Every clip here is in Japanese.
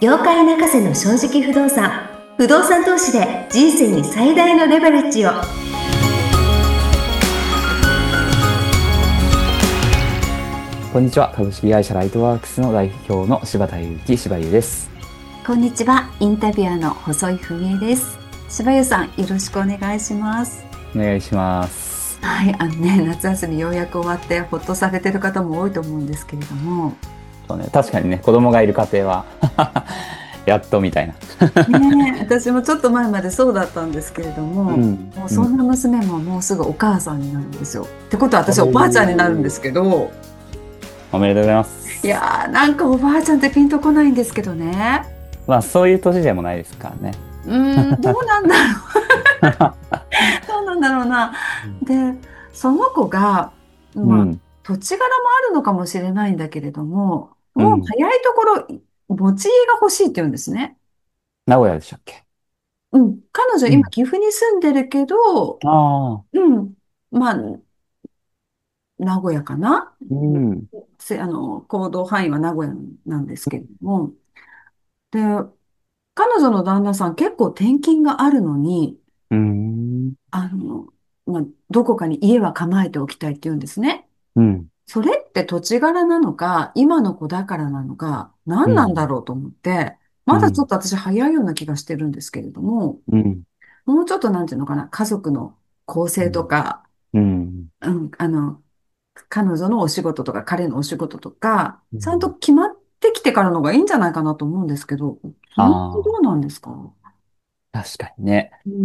業界泣かせの正直不動産。不動産投資で人生に最大のレバレッジを。 こんにちは。株式会社ライトワークスの代表の柴田裕樹、柴優です。 こんにちは。インタビュアーの細井文江です。柴優さん、よろしくお願いします。 お願いします。 はい、夏休みようやく終わってほっとされてる方も多いと思うんですけれども、 そうね、確かにね、子供がいる家庭はやっとみたいな。 ねえ、私もちょっと前までそうだったんですけれども、 うん、 もううん。 そんな娘ももうすぐお母さんになるんですよ。ってことはお私おばあちゃんになるんでー、 すけど、 おめでとうございまいす。 やーなんかおばあちゃんってピンとこないんですけどね。 まあ、そういう年でもないですからね。 どうなんだろう。どうなんだろうな。で、その子が、まあ、 うん、 土地柄もあるのかもしれないんだけれども、もううん。 早いところ、持ち家が欲しいって言うんですね。 名古屋でしたっけ？ うん。彼女うん。 今岐阜に住んでるけど、 ああ、 うん。まあ、名古屋かな。 うん、 行動範囲は名古屋なんですけれども。で、彼女の旦那さん結構転勤があるのに、 うん、 あの、どこかに家は構えておきたいって言うんですね。 うん、 それって土地柄なのか、今の子だからなのか、何なんだうん、 ろうと思って、まだちょっうん、 と私早いような気がしてるんですけれども、 うん、 もうちょっとなんていうのかな、家族の構成とか、 うん、 うん、彼女のお仕事とか、彼のお仕事とか、ちゃんとうん。 決まってきてからの方がいいんじゃないかなと思うんですけど、その辺どあうなんですか？ あ、確かにね。 うん、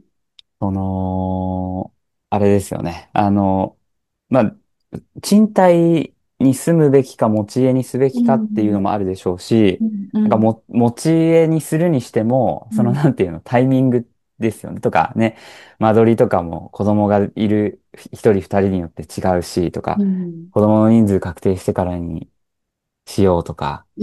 その、あれですよね。まあ、賃貸に住むべきか持ち家にすべうきかっていうのん、 もあるでしょうし、 うん、うん、 なんか持ち家にするにしても、そのうん、 なんていうの、タイミングですよね。とかね、間取りとかも子供がいる一人二人によって違うし、とか、 うん、 子供の人数確定してからにしようとか、 うん、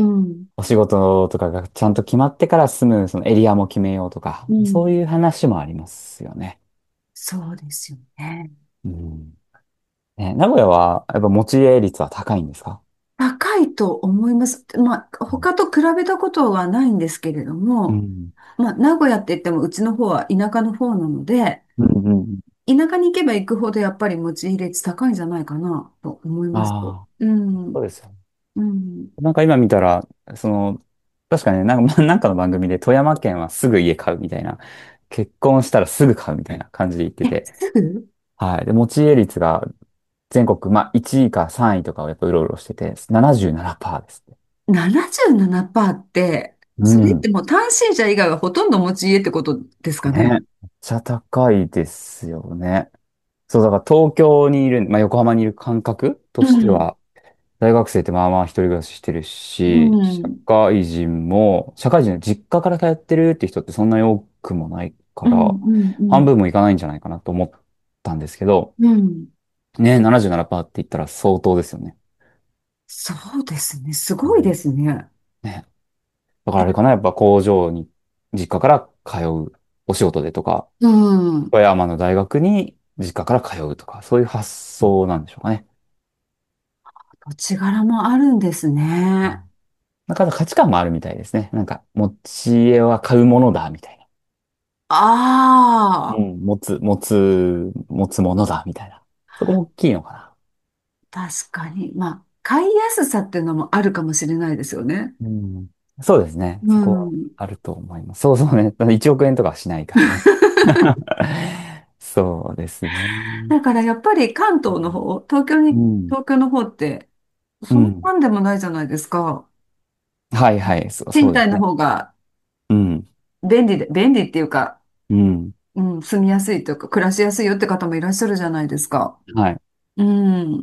お仕事とかがちゃんと決まってから住むそのエリアも決めようとか、 うん、 そういう話もありますよね。 そうですよね。 うん。ね、名古屋はやっぱ持ち家率は高いんですか？ 高いと思います。まあ、他と比べたことはないんですけれども、 うん。 まあ、名古屋って言ってもうちの方は田舎の方なので、 うん、うん。 田舎に行けば行くほどやっぱり持ち家率高いんじゃないかなと思います。 ああ、 うん、 そうですよね。 うん、 なんか今見たら、確かにね、なんか、なんかの番組で富山県はすぐ家買うみたいな、結婚したらすぐ買うみたいな感じで言ってえ、 て、 すぐはい。で、持ち家率が全国、まあ1位か3位とかをやっぱうろうろしてて、77%ですって。 77%って、 うん。 それってもう単身者以外はほとんど持ち家ってことですかね。 ね。 めっちゃ高いですよね。そう、だから東京にいる、まあ横浜にいる感覚とうん、 しては、大学生ってまあまあ一人暮らししてるうし、 ん、 社会人の実家から通ってるって人ってそんなに多くもないかうん、 ら、 うん、うん、 半分もいかないんじゃないかなと思ったんですけど、 うん。 ね、77%って言ったら相当ですよね。 そうですね。すごいでうん。 すね。 ね。だからあれかな、やっぱ工場に、実家から通う、お仕事でとか、 うん。 富山の大学に実家から通うとか、そういう発想なんでしょうかね。 土地柄もあるんですね。 うん。なんか価値観もあるみたいですね。なんか、持ち家は買うものだ、みたいな。うああ、 ん、持つものだ、みたいな。そこも大きいのかな。 確かに。まあ、買いやすさっていうのもあるかもしれないですよね。 うん。そうですね。 うそこはん。 あると思います。そうそうね。1億円とかはしないからね。そうですね。 だからやっぱり関東の方、東京の方って、そんうん。 なんでもないじゃないですか。 はいはい。そ賃貸のうですね。 方がうん。 便利っていうか、 うん。 うん、住みやすいというか、暮らしやすいよって方もいらっしゃるじゃないですか。 はい。 うん。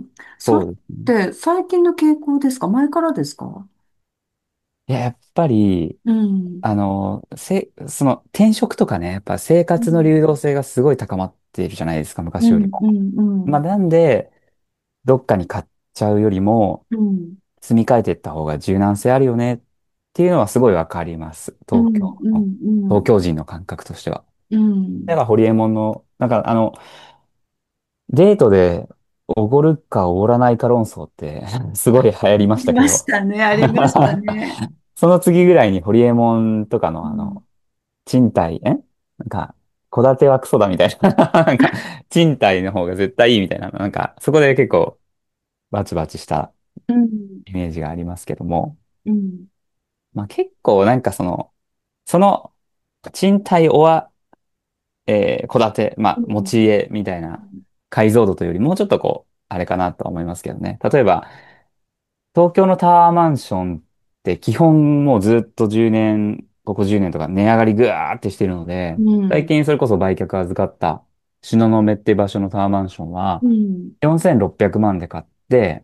それっそうですね。 て最近の傾向ですか？前からですか？ いや、やっぱり、 うん。 その転職とかね、やっぱ生うん、 活の流動性がすごい高まっているじゃないですか、 うん、 昔よりも。 うん、うまあ、 ん。 なんで、どっかに買っちゃうよりも、 うん、 積み替えていった方が柔軟性あるよねっていうのはすごいわかります。 うん、うん、うん、 東京人の感覚としては。 うん。 だからホリエモンの、なんかデートでおごるかおごらないか論争ってすごい流行りまありまししたけど、 たね、ありましたね。 その次ぐらいにホリエモンとかのうん。 賃貸、なんか、戸建てはクソだみたいななんか、賃貸の方が絶対いいみたいな、なんか、そこで結構バチバチしたうん。 イメージがありますけども、 うん。 まあ結構なんかその賃貸戸建て、まあ持うん。 ち家みたいな解像度というよりもうちょっとこう、あれかなとは思いますけどね。例えば、東京のタワーマンションって基本もうずっと10年、ここ10年とか値上がりぐわーってしてるので、 うん。 最近それこそ売却預かった東雲っていう場所のタワーマンションはうん。 4600万で買って、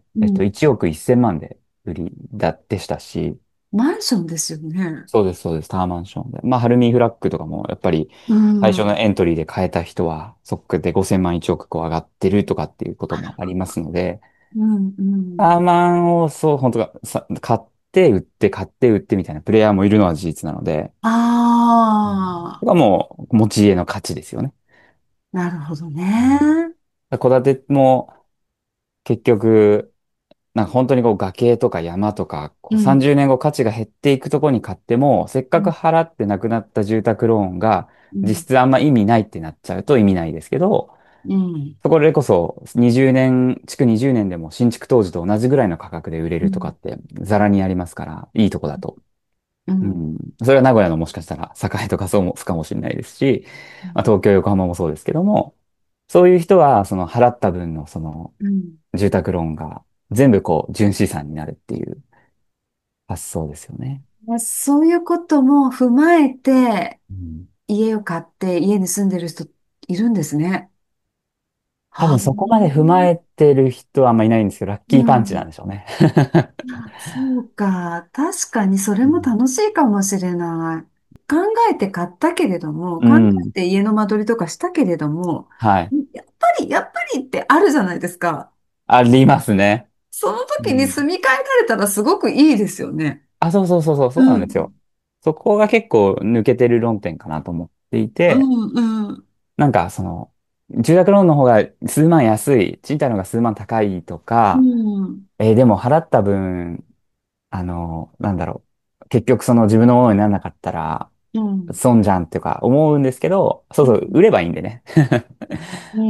うん。 1億1000万で売りでしたし、 マンションですよね。 そうです、そうです、タワーマンションで。まあ、ハルミフラッグとかもやっぱりう最初のん。 エントリーで買えた人はそこで5000万1億こう上がってるとかっていうことあらま。 もありますので、 うん。うん。 タワーマンをそう、本当が買って売って、買って売ってみたいなプレイヤーもいるのは事実なので、うん、 ああ、 これはもう持ち家の価値ですよね。 なるほどうん、 ね。 戸建ても結局、なんか本当にこう崖とか山とか、こううん。 30年後価値が減っていくところに買っても、せっかくうん。 払ってなくなった住宅ローンが実うん。 質あんま意味ないってなっちゃうと意味ないですけど、 うん。 そこでこそ20年、築20年でも新築当時と同じぐらいの価格で売れうん。 るとかってザラにありますから、いいとこだと。 うん。 うん。それは名古屋のもしかしたら栄とかそうも、かもしれないですし、まあ、東京、横浜もそうですけども、そういう人はその払った分のそのうん。 住宅ローンが全部こう純資産になるっていう発想ですよね。 まあ、そういうことも踏まえて、 うん、 家を買って家に住んでる人いるんですね。はあ。 多分そこまで踏まえてる人はあんまいないんですけど、ラッキーパンチなんうん。 でしょうね。 そうか。確かにそれうん。 も楽しいかもしれない。考えて買ったけれども、考えうん。 て家の間取りとかしたけれども、 はい。 やっぱりってあるじゃないですか。 ありますね。 その時にうん。 住み替えられたらすごくいいですよね。 あ、そうそうそうそう、そうなんですよ。 うん。 そこが結構抜けてる論点かなと思っていうて、 ん、うん、 なんか住宅ローンの方が数万安い、賃貸の方が数万高いとうか、 ん、 でも払った分、なんだろ結局その自分のものにならなかったら、 うん、 損じゃんっていうか思うんですけど、そうそう、売ればいいんでね。 うん。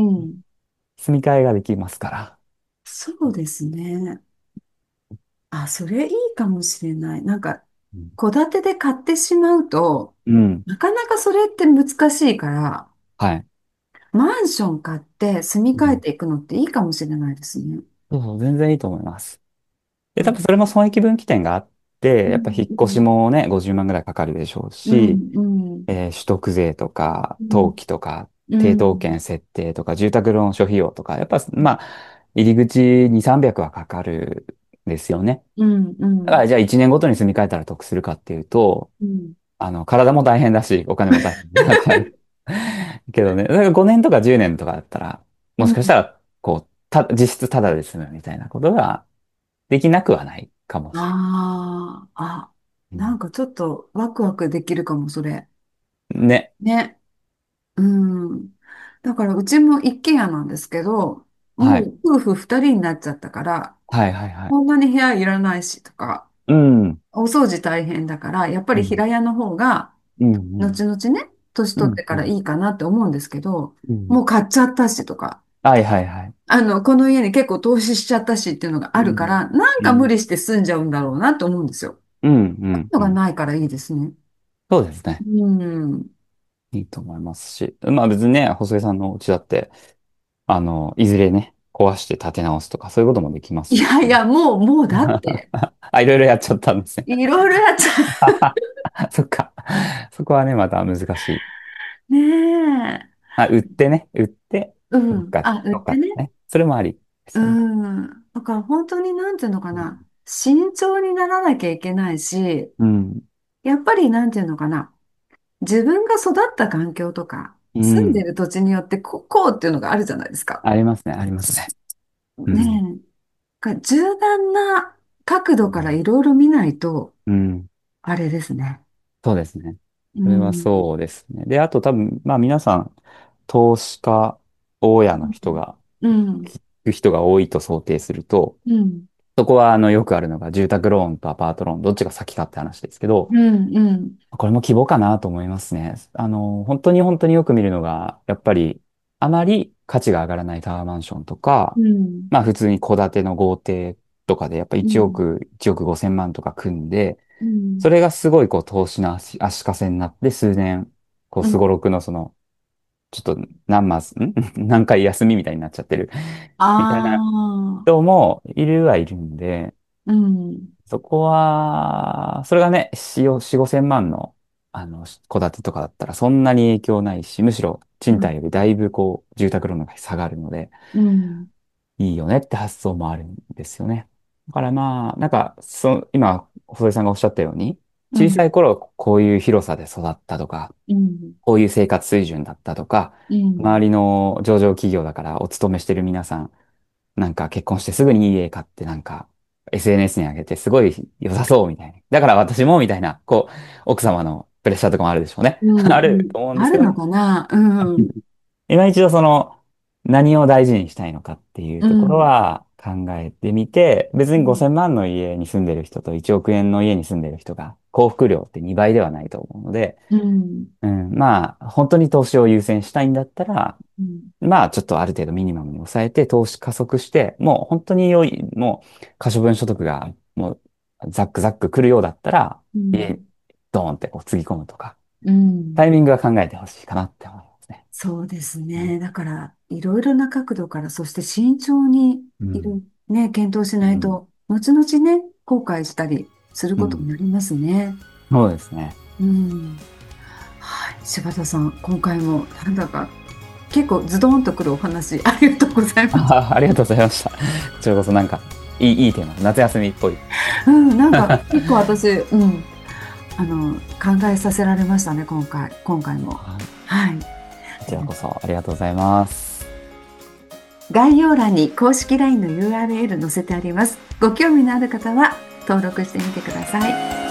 住み替えができますから。 そうですね。あ、それいいかもしれない。なんか、 うん。 戸建てで買ってしまうと、 うん。 なかなかそれって難しいから、 はい。 マンション買って住み替えうん。 ていくのっていいかもしれないですね。 そうそう、全然いいと思います。で、多うん、 分それも損益分岐点があって、やっぱうん、 引っ越しもね、50万ぐらいかかるでしょううん、 し、 うん、 取得税とか、 うん、 登記とか、 う抵当ん、 権設定とか、住宅ローン諸費用とか、やっぱ、まあ、入り口2、300はかかるんですよね。 うん、うん、 だから、じゃあ1年ごとに住み替えたら得するかっていうと、 うん。 体も大変だし、お金も大変だから。けどね、だから5年とか10年とかだったら、もしかしたら、こう、実質タダで済むみたいなことができなくはないかもしれああ、あ、 ない。 なんかちょっとワクワクできるかも、それ。 うん、ね。 ね。うん。だからうちも一軒家なんですけど、 はい。 もう夫婦二人になっちゃったから、 はいはいはい。 こんなに部屋いらないしとか、 うん。 お掃除大変だから、やっぱりうん。 平屋の方が、 うん。うん。 後々ね、年うん。 取ってからいいかなって思うんですけど、 うん。 もう買っちゃったしとか、 はいはいはい。 この家に結構投資しちゃったしっていうのがあるかうん。 ら、なんうん。 か無理して住んじゃうんだろうなと思うんですよ。 うん。うん。 のがうん。 ないからいいですね。 そうですね。 うん。 いいと思いますし。まあ別にね、細江さんのお家だって、いずれね、壊して建て直すとか、そういうこともできますし。 いやいや、もうだって、 あ、いろいろやっちゃったんですね。 いろいろやっちゃそっか。そこはね、また難しい。 う。ねえ。 あ、売ってね、売って、 うん。あ、売どっってね。 かね。それもありでうすよね。 ん。だから本当になんていうのかうん。 な。慎重にならなきゃいけないし、 うん。 やっぱりなんていうのかな。自分が育った環境とか、 うん。 住んでる土地によってこうっていうのがあるじゃないですか。 ありますね、ありますね。うん。 ねえ。柔軟な角度からうん。 いろいろ見ないと、 うん。 あれですね。 そうですね。 うそれはん。 そうですね。で、あと多分、まあ皆さん、投資家、大家の人が、 うん。 聞く人が多いと想定すると、 うん。 そこはよくあるのが住宅ローンとアパートローン、どっちが先かって話ですけど、 うん、うん、 これも規模かなと思いますね。本当に本当によく見るのが、やっぱり、あまり価値が上がらないタワーマンションとか、 うん、 まあ普通に戸建ての豪邸とかで、やっぱうん、 1億5千万とか組んで、 うん、 それがすごいこう投資の足かせになって数年、こううん。 すごろくのちょっと何回休みみたいになっちゃってるみたいなああ、 人もはいるんで、 うん、 そこは、それがね、4、5千万の、戸建てとかだったらそんなに影響ないし、むしろ賃うん、 貸よりだいぶこう、住宅ローンが下がるので、 うん、 いいよねって発想もあるんですよね。だからまあ、なんか、今、細井さんがおっしゃったように、 うん、 小さい頃こういう広さで育ったとか、 うん、 こういう生活水準だったとか、 うん、 周りの上場企業だからお勤めしてる皆さん、なんか結婚してすぐにいい家買ってなんか SNS に上げてすごい良さそうみたいな。だから私もみたいな、こう、奥様のプレッシャーとかもあるでしょうね。 うあん、うん。 ると思うんですけど、 あるのかな？うん、 今一度何を大事にしたいのかっていうところうん、 は考えてみて、別にうん、 5000万の家に住んでる人と1億円の家に住んでる人が幸福量って2倍ではないと思うので、 うん、 うん、まあ、本当に投資を優先したいんだったら、 うん、 まあ、ちょっとある程度ミニマムに抑えて、投資加速して、もう本当に良い、もう可処分所得がもうザックザック来るようだったら、 うん、 家、ドーンってこうつぎ込むとか、 うん。 タイミングは考えてほしいかなって思いますね。 そうですうん。 ね。だから、いろいろな角度から、そして慎重にうん。 検討しうん。 ないと、後々ね、後悔したりすることうん。 になりますね。 そうですね。 うん。はい。柴田さん、今回もなんだか結構ズドンとくるお話ありがとうございます。 あ、ありがとうございました。こちらこそなんか、いいテーマ、夏休みっぽい。 うん、なんか結構私、考えさせられましたね、今回も。 はい。 はい。 こちらこそありがとうございます。 概要欄に公式 LINE の URL 載せてあります。ご興味のある方は登録してみてください。